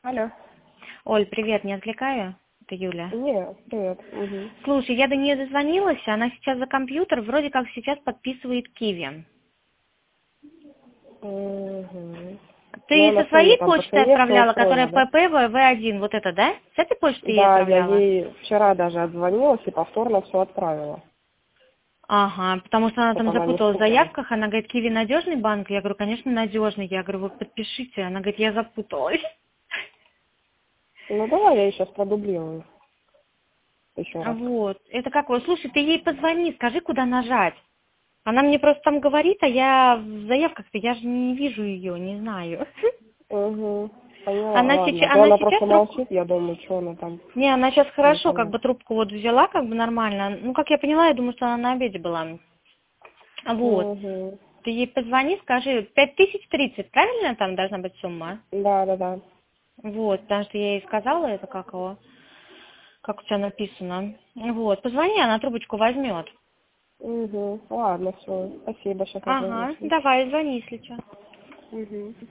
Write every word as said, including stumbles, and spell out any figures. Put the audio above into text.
Алло. Оль, привет, не отвлекаю? Это Юля. Нет, привет. Угу. Слушай, я до нее дозвонилась, она сейчас за компьютер, вроде как сейчас подписывает Киви. Угу. Ну, Ты она со что, мне своей там по почты семестру отправляла, которая устроена, да? ПП В один, вот это, да? С этой почты ты ей Да, я отправляла? ей вчера даже отзвонилась и повторно все отправила, Ага, потому что она чтобы там она не запуталась в путалась. заявках, она говорит, Киви надежный банк? Я говорю, конечно, надежный. Я говорю, вы подпишите. Она говорит, я запуталась. Ну, давай я ей сейчас продублирую еще раз. Вот, это как вот, слушай, ты ей позвони, скажи, куда нажать. Она мне просто там говорит, а я в заявках-то, я же не вижу ее, не знаю. Угу. Поняла, Она ладно. сейчас, А то она она сейчас просто трубку... молчит, я думаю, что она там Не, она сейчас хорошо, как бы непонятно. трубку вот взяла, как бы нормально. Ну, как я поняла, я думаю, что она на обеде была. Вот. Угу. Ты ей позвони, скажи, пять тысяч тридцать, правильно там должна быть сумма? Да, да, да. Вот, потому что я ей сказала это, как его, как у тебя написано. Вот, позвони, она трубочку возьмет. Угу. Ладно, все. Спасибо, сейчас Ага, отзвонюсь. давай, звони, если что. Угу.